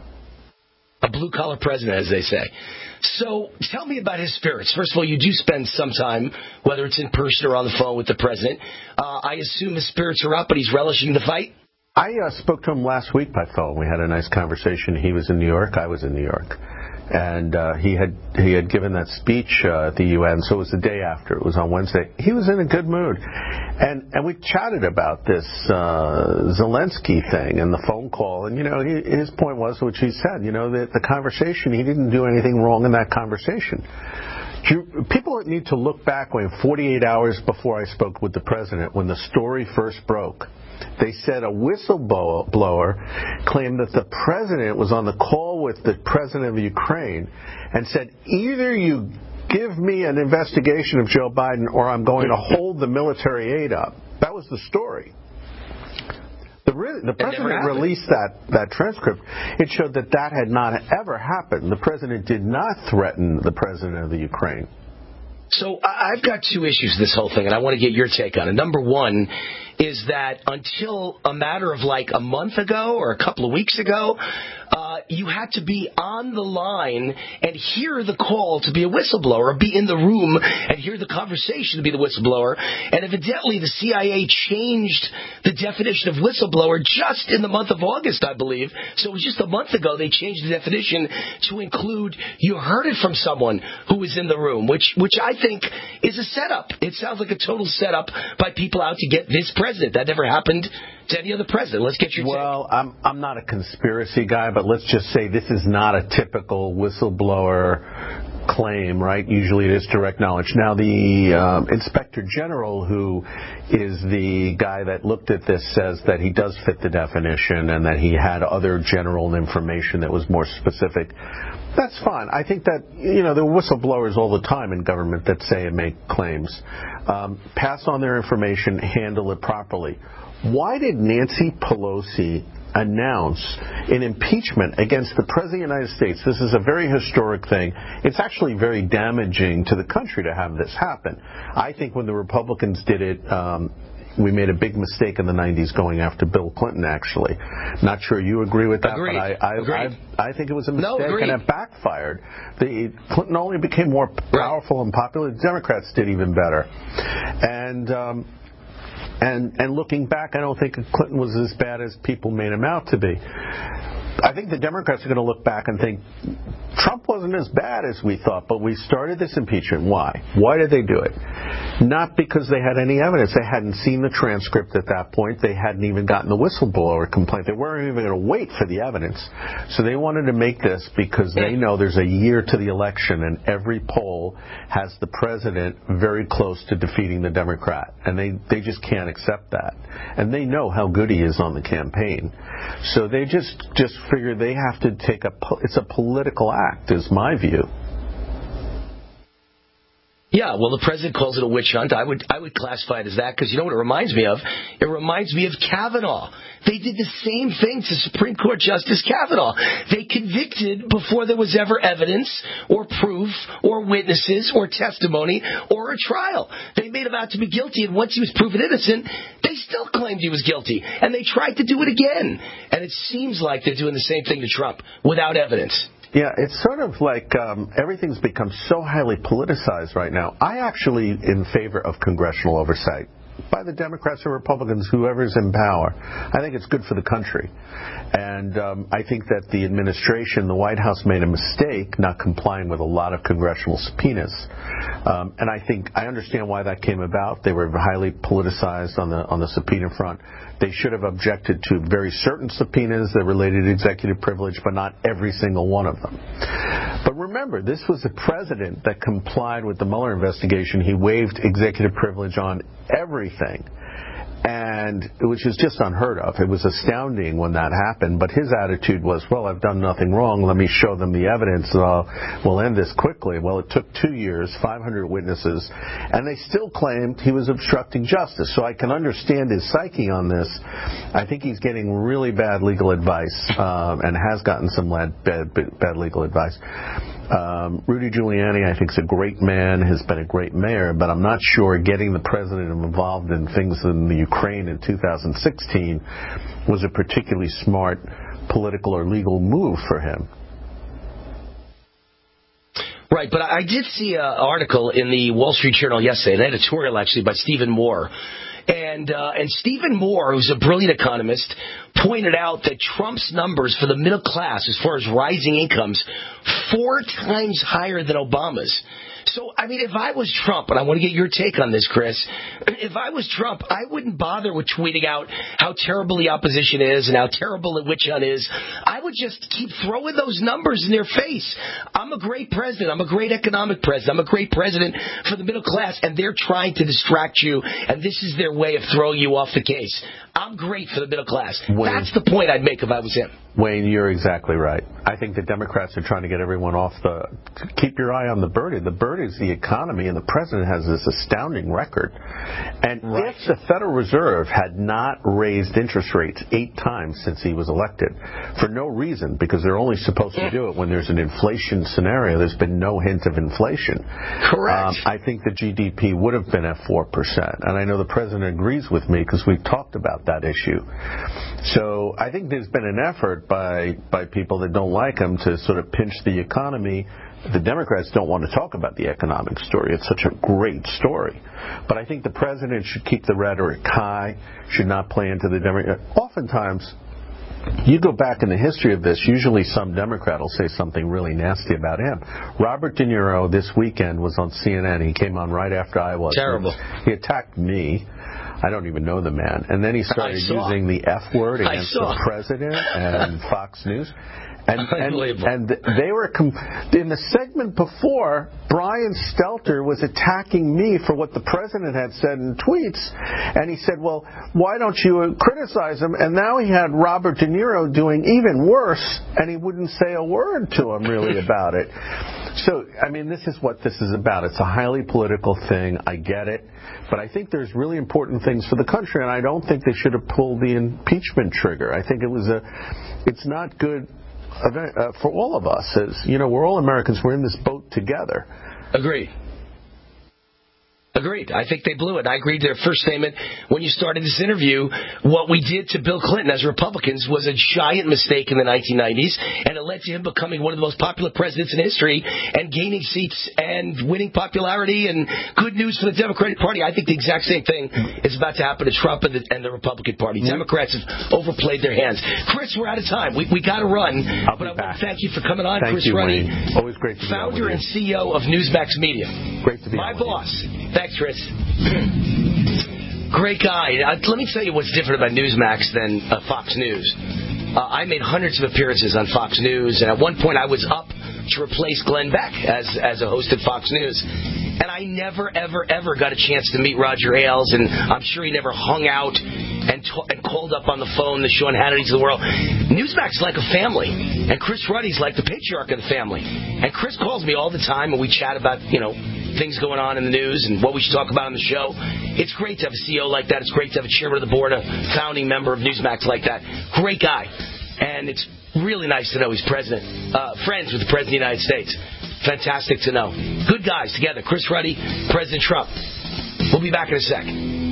Speaker 3: A blue-collar president, as they say. So tell me about his spirits. First of all, you do spend some time, whether it's in person or on the phone with the president. Uh, I assume his spirits are up, but he's relishing the fight?
Speaker 4: I uh, spoke to him last week by phone. We had a nice conversation. He was in New York. I was in New York. And uh, he had he had given that speech uh, at the U N, so it was the day after. It was on Wednesday. He was in a good mood. And and we chatted about this uh, Zelensky thing and the phone call. And, you know, he, his point was, which he said, you know, that the conversation, he didn't do anything wrong in that conversation. You, people need to look back when forty-eight hours before I spoke with the president, when the story first broke. They said a whistleblower claimed that the president was on the call with the president of Ukraine and said, either you give me an investigation of Joe Biden or I'm going to hold the military aid up. That was the story. The, the president released that, that transcript. It showed that that had not ever happened. The president did not threaten the president of the Ukraine.
Speaker 3: So I've got two issues with this whole thing, and I want to get your take on it. Number one is that until a matter of like a month ago or a couple of weeks ago, uh, you had to be on the line and hear the call to be a whistleblower, or be in the room and hear the conversation to be the whistleblower. And evidently the C I A changed the definition of whistleblower just in the month of August, I believe. So it was just a month ago they changed the definition to include you heard it from someone who was in the room, which which I think is a setup. It sounds like a total setup by people out to get this president. That never happened to any other president. Let's get your take.
Speaker 4: Well, I'm I'm not a conspiracy guy, but let's just say this is not a typical whistleblower claim, right? Usually it is direct knowledge. Now, the um, Inspector General, who is the guy that looked at this, says that he does fit the definition and that he had other general information that was more specific. That's fine. I think that, you know, there are whistleblowers all the time in government that say and make claims. Um, pass on their information, handle it properly. Why did Nancy Pelosi announce an impeachment against the President of the United States? This is a very historic thing. It's actually very damaging to the country to have this happen. I think when the Republicans did it, um, we made a big mistake in the nineties going after Bill Clinton, actually. Not sure you agree with that,
Speaker 3: Agreed.
Speaker 4: but I, I, I, I think it was a mistake,
Speaker 3: no,
Speaker 4: and it backfired. The, Clinton only became more powerful and popular. The Democrats did even better. And... Um, And and looking back, I don't think Clinton was as bad as people made him out to be. I think the Democrats are going to look back and think Trump wasn't as bad as we thought, but we started this impeachment. Why? Why did they do it? Not because they had any evidence. They hadn't seen the transcript at that point. They hadn't even gotten the whistleblower complaint. They weren't even going to wait for the evidence. So they wanted to make this because they know there's a year to the election, and every poll has the president very close to defeating the Democrat. And they, they just can't accept that. And they know how good he is on the campaign. So they just, just figure they have to take a, it's a political act, is my view.
Speaker 3: Yeah, well, the president calls it a witch hunt. I would I would classify it as that because you know what it reminds me of? It reminds me of Kavanaugh. They did the same thing to Supreme Court Justice Kavanaugh. They convicted before there was ever evidence or proof or witnesses or testimony or a trial. They made him out to be guilty, and once he was proven innocent, they still claimed he was guilty. And they tried to do it again. And it seems like they're doing the same thing to Trump without evidence.
Speaker 4: Yeah, it's sort of like um, everything's become so highly politicized right now. I actually in favor of congressional oversight by the Democrats or Republicans, whoever's in power. I think it's good for the country. And um, I think that the administration, the White House, made a mistake not complying with a lot of congressional subpoenas. Um, and I think I understand why that came about. They were highly politicized on the on the subpoena front. They should have objected to very certain subpoenas that related to executive privilege, but not every single one of them. But remember, this was a president that complied with the Mueller investigation. He waived executive privilege on everything, and which is just unheard of. It was astounding when that happened, but his attitude was, well, I've done nothing wrong. Let me show them the evidence, and I'll, we'll end this quickly. Well, it took two years, five hundred witnesses, and they still claimed he was obstructing justice. So I can understand his psyche on this. I think he's getting really bad legal advice, um, and has gotten some bad, bad, bad legal advice. Um, Rudy Giuliani, I think, is a great man, has been a great mayor, but I'm not sure getting the president involved in things in the Ukraine in two thousand sixteen was a particularly smart political or legal move for him.
Speaker 3: Right, but I did see an article in the Wall Street Journal yesterday, an editorial actually by Stephen Moore. And uh, and Stephen Moore, who's a brilliant economist, pointed out that Trump's numbers for the middle class, as far as rising incomes, four times higher than Obama's. So, I mean, if I was Trump, and I want to get your take on this, Chris, if I was Trump, I wouldn't bother with tweeting out how terrible the opposition is and how terrible the witch hunt is. I would just keep throwing those numbers in their face. I'm a great president. I'm a great economic president. I'm a great president for the middle class, and they're trying to distract you, and this is their way of throwing you off the case. I'm great for the middle class. Wayne, that's the point I'd make if I was him.
Speaker 4: Wayne, you're exactly right. I think the Democrats are trying to get everyone off the... Keep your eye on the bird. The bird is the economy, and the president has this astounding record. And right. if the Federal Reserve had not raised interest rates eight times since he was elected, for no reason, because they're only supposed to do it when there's an inflation scenario, there's been no hint of inflation.
Speaker 3: Correct.
Speaker 4: Um, I think the G D P would have been at four percent. And I know the president agrees with me because we've talked about that issue. So I think there's been an effort by by people that don't like him to sort of pinch the economy. The Democrats don't want to talk about the economic story. It's such a great story. But I think the president should keep the rhetoric high, should not play into the Democrat. Oftentimes, you go back in the history of this, usually some Democrat will say something really nasty about him. Robert De Niro this weekend was on C N N. He came on right after I was.
Speaker 3: Terrible.
Speaker 4: He attacked me. I don't even know the man. And then he started using the F word against the president and Fox News. And, and, and they were com- in the segment before, Brian Stelter was attacking me for what the president had said in tweets, and he said, well, why don't you criticize him? And now he had Robert De Niro doing even worse, and he wouldn't say a word to him really about it. So, I mean, this is what this is about. It's a highly political thing. I get it. But I think there's really important things for the country, and I don't think they should have pulled the impeachment trigger. I think it was a, it's not good Uh, for all of us. As you know, we're all Americans. We're in this boat together.
Speaker 3: Agreed. Agreed. I think they blew it. I agreed to their first statement when you started this interview. What we did to Bill Clinton as Republicans was a giant mistake in the nineteen nineties, and it led to him becoming one of the most popular presidents in history and gaining seats and winning popularity and good news for the Democratic Party. I think the exact same thing is about to happen to Trump and the, and the Republican Party. Mm-hmm. Democrats have overplayed their hands. Chris, we're out of time. We we got to run.
Speaker 4: I'll
Speaker 3: but
Speaker 4: be
Speaker 3: I
Speaker 4: back.
Speaker 3: want to thank you for coming on,
Speaker 4: thank
Speaker 3: Chris
Speaker 4: you,
Speaker 3: Ruddy.
Speaker 4: Wayne. Always great to be on with
Speaker 3: Founder
Speaker 4: you.
Speaker 3: and C E O of Newsmax Media.
Speaker 4: Great to be
Speaker 3: My
Speaker 4: on with
Speaker 3: boss.
Speaker 4: You.
Speaker 3: Thanks, Chris. Great guy. Uh, let me tell you what's different about Newsmax than uh, Fox News. Uh, I made hundreds of appearances on Fox News, and at one point I was up to replace Glenn Beck as as a host at Fox News. And I never, ever, ever got a chance to meet Roger Ailes, and I'm sure he never hung out and, t- and called up on the phone the Sean Hannity's of the world. Newsmax is like a family, and Chris Ruddy's like the patriarch of the family. And Chris calls me all the time, and we chat about, you know, things going on in the news and what we should talk about on the show. It's great to have a C E O like that. It's great to have a chairman of the board, a founding member of Newsmax like that. Great guy. And it's really nice to know he's president, uh, friends with the President of the United States. Fantastic to know. Good guys together. Chris Ruddy, President Trump. We'll be back in a sec.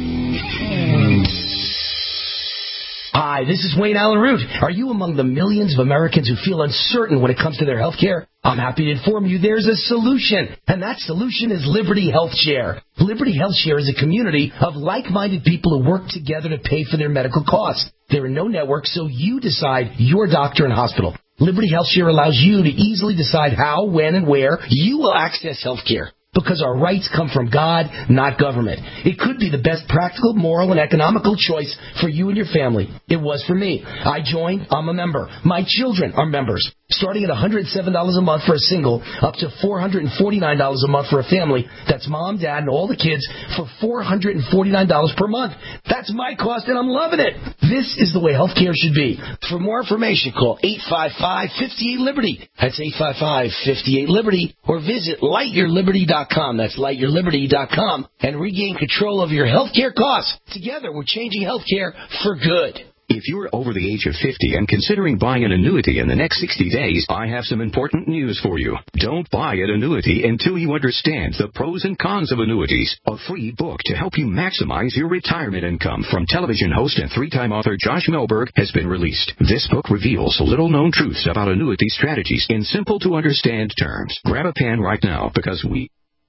Speaker 3: Hi, this is Wayne Allen Root. Are you among the millions of Americans who feel uncertain when it comes to their health care? I'm happy to inform you there's a solution, and that solution is Liberty Health Share. Liberty Health Share is a community of like-minded people who work together to pay for their medical costs. There are no networks, so you decide your doctor and hospital. Liberty Health Share allows you to easily decide how, when, and where you will access health care. Because our rights come from God, not government. It could be the best practical, moral, and economical choice for you and your family. It was for me. I joined. I'm a member. My children are members. Starting at one hundred seven dollars a month for a single, up to four hundred forty-nine dollars a month for a family. That's mom, dad, and all the kids for four hundred forty-nine dollars per month. That's my cost, and I'm loving it. This is the way healthcare should be. For more information, call eight five five, five eight, Liberty. That's eight five five, five eight, Liberty. Or visit light your liberty dot com. That's light your liberty dot com. And regain control of your healthcare costs. Together, we're changing healthcare for good.
Speaker 1: If you're over the age of fifty and considering buying an annuity in the next sixty days, I have some important news for you. Don't buy an annuity until you understand the pros and cons of annuities. A free book to help you maximize your retirement income from television host and three-time author Josh Melberg has been released. This book reveals little-known truths about annuity strategies in simple-to-understand terms. Grab a pen right now because we...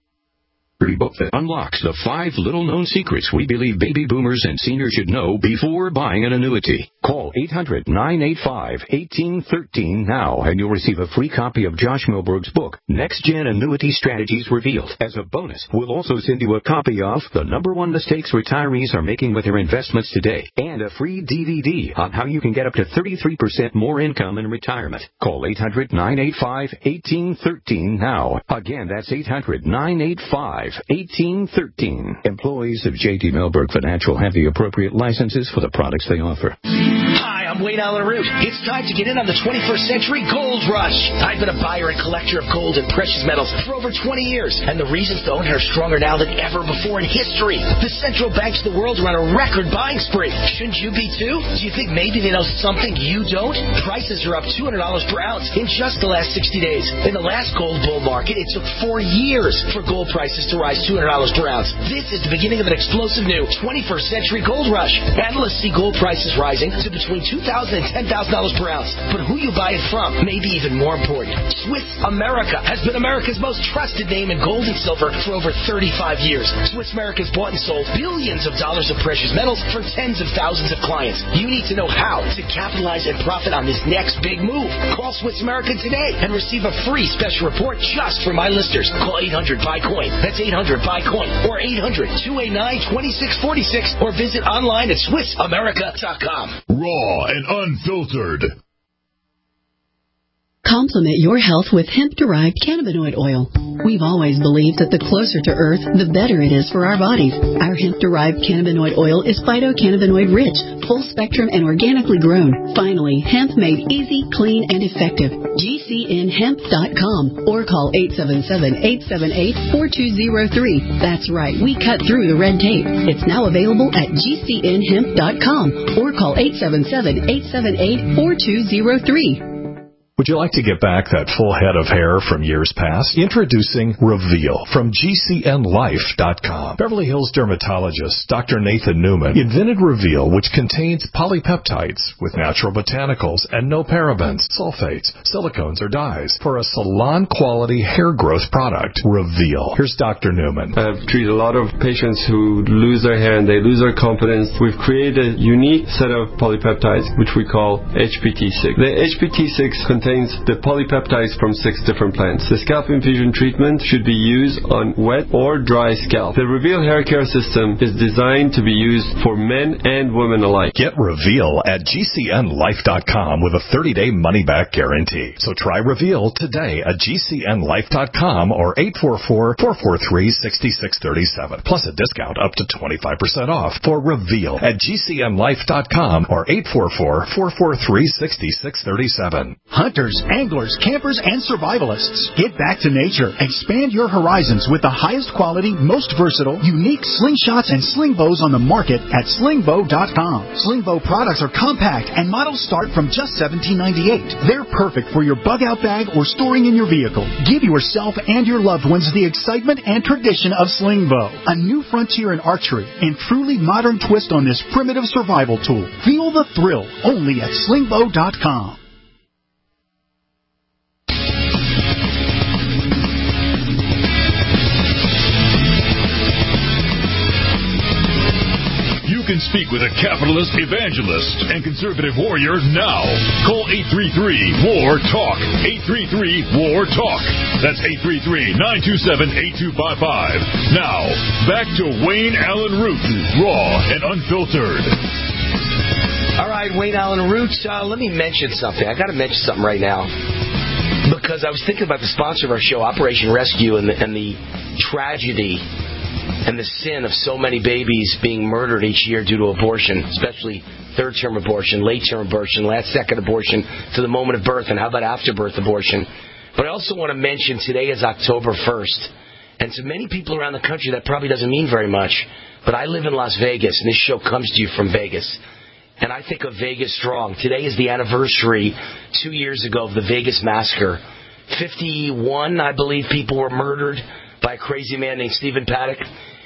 Speaker 1: book that unlocks the five little-known secrets we believe baby boomers and seniors should know before buying an annuity. Call eight hundred, nine eight five, one eight one three now, and you'll receive a free copy of Josh Melberg's book, Next Gen Annuity Strategies Revealed. As a bonus, we'll also send you a copy of The Number One Mistakes Retirees Are Making with Their Investments Today, and a free D V D on how you can get up to thirty-three percent more income in retirement. Call eight hundred, nine eight five, one eight one three now. Again, that's eight hundred, nine eight five, one eight one three. Employees of J T Melberg Financial have the appropriate licenses for the products they offer.
Speaker 3: Hi, I'm Wayne Allen Root. It's time to get in on the twenty-first century gold rush. I've been a buyer and collector of gold and precious metals for over twenty years, and the reasons to own it are stronger now than ever before in history. The central banks of the world are on a record buying spree. Shouldn't you be too? Do you think maybe they know something you don't? Prices are up two hundred dollars per ounce in just the last sixty days. In the last gold bull market, it took four years for gold prices to rise two hundred dollars per ounce. This is the beginning of an explosive new twenty-first century gold rush. Analysts see gold prices rising to between two thousand dollars and ten thousand dollars per ounce. But who you buy it from may be even more important. Swiss America has been America's most trusted name in gold and silver for over thirty-five years. Swiss America's bought and sold billions of dollars of precious metals for tens of thousands of clients. You need to know how to capitalize and profit on this next big move. Call Swiss America today and receive a free special report just for my listeners. Call eight hundred buy coin. That's eight hundred buy coin or eight hundred, two eight nine, two six four six or visit online at swiss america dot com.
Speaker 2: Raw and unfiltered.
Speaker 6: Complement your health with hemp-derived cannabinoid oil. We've always believed that the closer to Earth, the better it is for our bodies. Our hemp-derived cannabinoid oil is phytocannabinoid-rich, full-spectrum, and organically grown. Finally, hemp made easy, clean, and effective. G C N hemp dot com or call eight seven seven, eight seven eight, four two zero three. That's right, we cut through the red tape. It's now available at G C N hemp dot com or call eight seven seven, eight seven eight, four two zero three.
Speaker 22: Would you like to get back that full head of hair from years past? Introducing Reveal from G C N life dot com. Beverly Hills dermatologist Doctor Nathan Newman invented Reveal, which contains polypeptides with natural botanicals and no parabens, sulfates, silicones, or dyes for a salon-quality hair growth product. Reveal. Here's Doctor Newman.
Speaker 23: I've treated a lot of patients who lose their hair and they lose their confidence. We've created a unique set of polypeptides, which we call H P T six. The H P T six contains the polypeptides from six different plants. The scalp infusion treatment should be used on wet or dry scalp. The Reveal hair care system is designed to be used for men and women alike.
Speaker 22: Get Reveal at G C N life dot com with a thirty-day money-back guarantee. So try Reveal today at G C N life dot com or eight four four, four four three, six six three seven. Plus a discount up to twenty-five percent off for Reveal at G C N life dot com or eight four four, four four three, six six three seven.
Speaker 24: Hunters, anglers, campers, and survivalists. Get back to nature. Expand your horizons with the highest quality, most versatile, unique slingshots and sling bows on the market at sling bow dot com. Sling bow products are compact and models start from just seventeen ninety-eight. They're perfect for your bug-out bag or storing in your vehicle. Give yourself and your loved ones the excitement and tradition of sling bow. A new frontier in archery and truly modern twist on this primitive survival tool. Feel the thrill only at sling bow dot com.
Speaker 2: You can speak with a capitalist, evangelist, and conservative warrior now. Call eight three three, W A R, TALK. eight three three, W A R, TALK. That's eight three three, nine two seven, eight two five five. Now, back to Wayne Allen Root, raw and unfiltered.
Speaker 3: All right, Wayne Allen Root, uh, let me mention something. I got to mention something right now. Because I was thinking about the sponsor of our show, Operation Rescue, and the, and the tragedy and the sin of so many babies being murdered each year due to abortion, especially third-term abortion, late-term abortion, last-second abortion, to the moment of birth, and how about after-birth abortion. But I also want to mention today is October first, and to many people around the country that probably doesn't mean very much, but I live in Las Vegas, and this show comes to you from Vegas. And I think of Vegas strong. Today is the anniversary, two years ago, of the Vegas massacre. fifty-one, I believe, people were murdered by a crazy man named Stephen Paddock,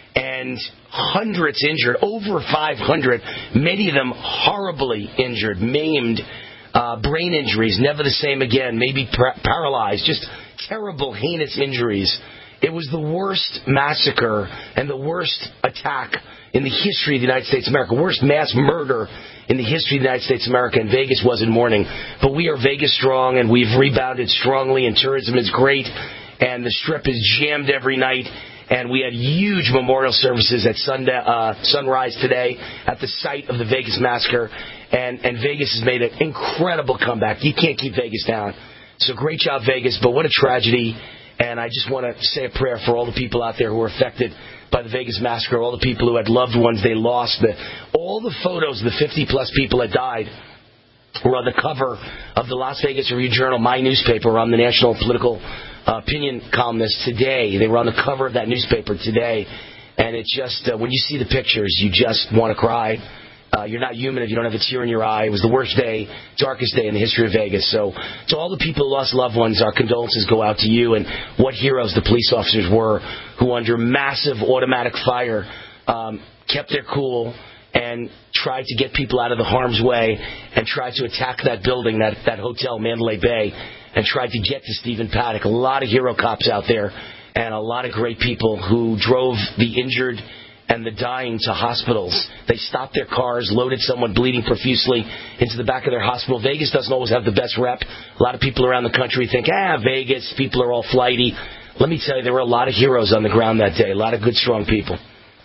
Speaker 3: and hundreds injured, over five hundred, many of them horribly injured, maimed, uh, brain injuries, never the same again, maybe par- paralyzed, just terrible, heinous injuries. It was the worst massacre and the worst attack in the history of the United States of America, worst mass murder in the history of the United States of America, and Vegas was in mourning. But we are Vegas strong, and we've rebounded strongly, and tourism is great, and the Strip is jammed every night. And we had huge memorial services at sun, uh, sunrise today at the site of the Vegas massacre. And, and Vegas has made an incredible comeback. You can't keep Vegas down. So great job, Vegas. But what a tragedy. And I just want to say a prayer for all the people out there who were affected by the Vegas massacre, all the people who had loved ones they lost. The, all the photos of the fifty-plus people that died were on the cover of the Las Vegas Review-Journal, my newspaper, on the national political Uh, opinion columnist today. They were on the cover of that newspaper today, and it just, uh, when you see the pictures, you just want to cry. Uh, you're not human if you don't have a tear in your eye. It was the worst day, darkest day in the history of Vegas. So to all the people who lost loved ones, our condolences go out to you, and what heroes the police officers were who, under massive automatic fire, um, kept their cool and tried to get people out of the harm's way and tried to attack that building, that, that hotel, Mandalay Bay, and tried to get to Stephen Paddock. A lot of hero cops out there and a lot of great people who drove the injured and the dying to hospitals. They stopped their cars, loaded someone bleeding profusely into the back of their hospital. Vegas doesn't always have the best rep. A lot of people around the country think, ah, Vegas, people are all flighty. Let me tell you, there were a lot of heroes on the ground that day, a lot of good, strong people.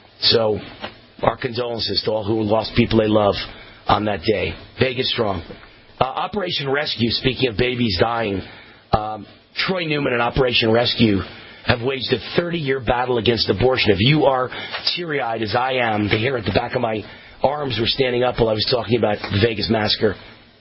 Speaker 3: So our condolences to all who lost people they love on that day. Vegas strong. Uh, Operation Rescue, speaking of babies dying, Um, Troy Newman and Operation Rescue have waged a thirty-year battle against abortion. If you are teary-eyed as I am, the hair at the back of my arms were standing up while I was talking about the Vegas massacre.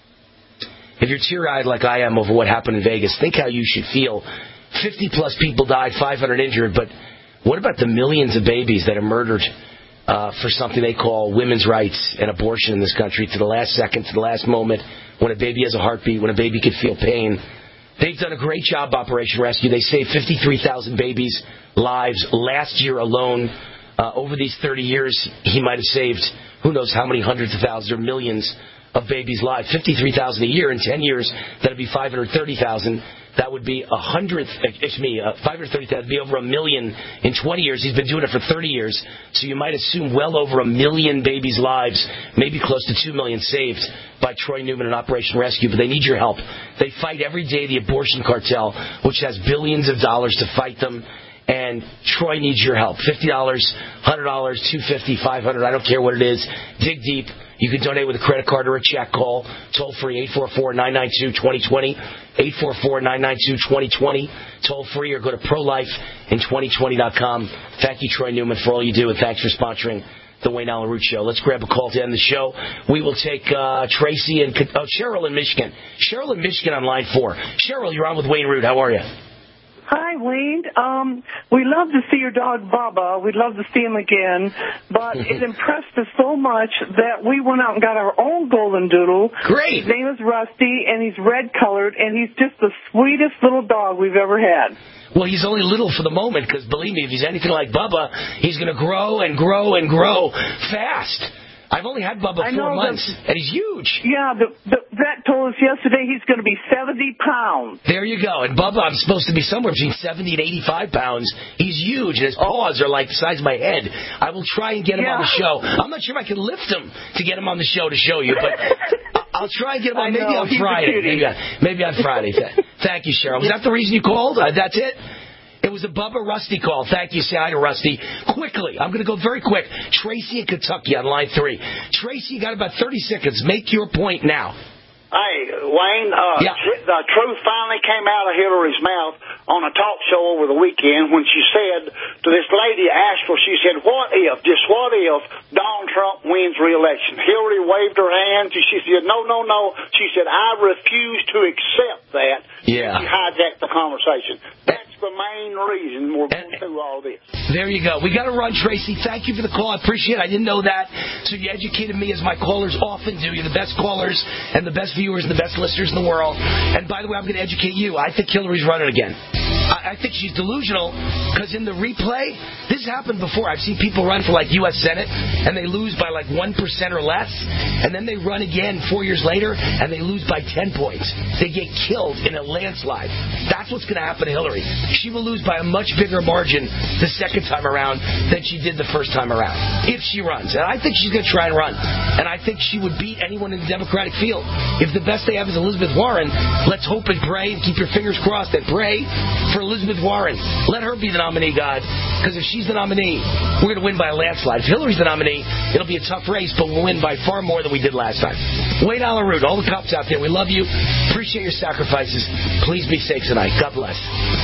Speaker 3: If you're teary-eyed like I am over what happened in Vegas, think how you should feel. fifty-plus people died, five hundred injured, but what about the millions of babies that are murdered uh, for something they call women's rights and abortion in this country, to the last second, to the last moment, when a baby has a heartbeat, when a baby could feel pain? They've done a great job, Operation Rescue. They saved fifty-three thousand babies' lives last year alone. Uh, over these thirty years, he might have saved who knows how many hundreds of thousands or millions of babies' lives. fifty-three thousand a year. In ten years, that would be five hundred thirty thousand. That would be a hundredth, excuse me, uh, five hundred thirty thousand. That would be over a million in twenty years. He's been doing it for thirty years. So you might assume well over a million babies' lives, maybe close to two million saved by Troy Newman and Operation Rescue. But they need your help. They fight every day the abortion cartel, which has billions of dollars to fight them. And Troy needs your help. fifty dollars, one hundred dollars, two hundred fifty dollars, five hundred dollars, I don't care what it is. Dig deep. You can donate with a credit card or a check. Call toll free eight four four, nine nine two, two zero two zero, eight four four, nine nine two, two zero two zero, toll free, or go to pro life in twenty twenty dot com. Thank you, Troy Newman, for all you do, and thanks for sponsoring the Wayne Allen Root Show. Let's grab a call to end the show. We will take uh, Tracy and oh, Cheryl in Michigan. Cheryl in Michigan on line four. Cheryl, you're on with Wayne Root. How are you?
Speaker 7: Hi, Wayne. Um, we love to see your dog, Bubba. We'd love to see him again. But it impressed us so much that we went out and got our own golden doodle.
Speaker 3: Great.
Speaker 7: His name is Rusty, and he's red-colored, and he's just the sweetest little dog we've ever had.
Speaker 3: Well, he's only little for the moment, because believe me, if he's anything like Bubba, he's going to grow and grow and grow fast. I've only had Bubba
Speaker 7: I
Speaker 3: four
Speaker 7: know
Speaker 3: months,
Speaker 7: that,
Speaker 3: and he's huge.
Speaker 7: Yeah, the, the vet told us yesterday he's going to be seventy pounds.
Speaker 3: There you go. And Bubba, I'm supposed to be somewhere between seventy and eighty-five pounds. He's huge, and his paws are like the size of my head. I will try and get him
Speaker 7: yeah.
Speaker 3: on the show. I'm not sure if I can lift him to get him on the show to show you, but I'll try and get him on maybe on Friday. Maybe on, maybe on Friday. Thank you, Cheryl. Was that the reason you called? Uh, that's it? It was a Bubba Rusty call. Thank you. Say hi to Rusty. Quickly. I'm going to go very quick. Tracy in Kentucky on line three. Tracy, you got about thirty seconds. Make your point now.
Speaker 8: Hey, Wayne, uh,
Speaker 3: yeah.
Speaker 8: the truth finally came out of Hillary's mouth on a talk show over the weekend when she said to this lady, asked her, she said, what if, just what if Donald Trump wins re-election? Hillary waved her hand. She said, no, no, no. She said, I refuse to accept that.
Speaker 3: Yeah.
Speaker 8: She hijacked the conversation. That's the main reason we're going through all this.
Speaker 3: There you go. We got to run, Tracy. Thank you for the call. I appreciate it. I didn't know that. So you educated me, as my callers often do. You're the best callers and the best viewers and the best listeners in the world. And by the way, I'm going to educate you. I think Hillary's running again. I, I think she's delusional because in the replay, this happened before. I've seen people run for like U S Senate and they lose by like one percent or less. And then they run again four years later and they lose by ten points. They get killed in a landslide. That's what's going to happen to Hillary. She will lose by a much bigger margin the second time around than she did the first time around, if she runs. And I think she's going to try and run. And I think she would beat anyone in the Democratic field. If the best they have is Elizabeth Warren, let's hope and pray and keep your fingers crossed and pray for Elizabeth Warren. Let her be the nominee, God, because if she's the nominee, we're going to win by a landslide. If Hillary's the nominee, it'll be a tough race, but we'll win by far more than we did last time. Wayne Allen Root, all the cops out there, we love you. Appreciate your sacrifices. Please be safe tonight. God bless.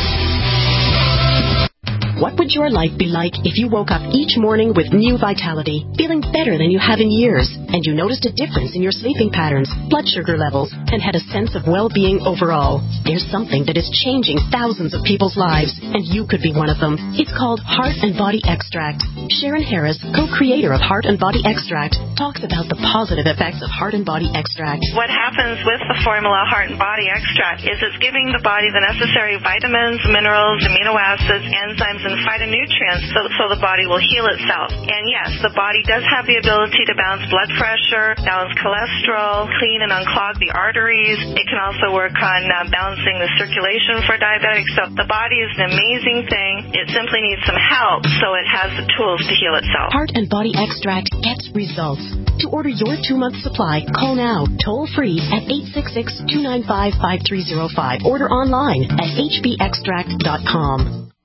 Speaker 9: What would your life be like if you woke up each morning with new vitality, feeling better than you have in years, and you noticed a difference in your sleeping patterns, blood sugar levels, and had a sense of well-being overall? There's something that is changing thousands of people's lives, and you could be one of them. It's called Heart and Body Extract. Sharon Harris, co-creator of Heart and Body Extract, talks about the positive effects of Heart and Body Extract.
Speaker 10: What happens with the formula Heart and Body Extract is it's giving the body the necessary vitamins, minerals, amino acids, enzymes, and phytonutrients so, so the body will heal itself. And yes, the body does have the ability to balance blood pressure, balance cholesterol, clean and unclog the arteries. It can also work on uh, balancing the circulation for diabetics. So the body is an amazing thing. It simply needs some help so it has the tools to heal itself.
Speaker 9: Heart and Body Extract gets results. To order your two-month supply, call now, toll-free at eight six six, two nine five, five three zero five. Order online at h b extract dot com.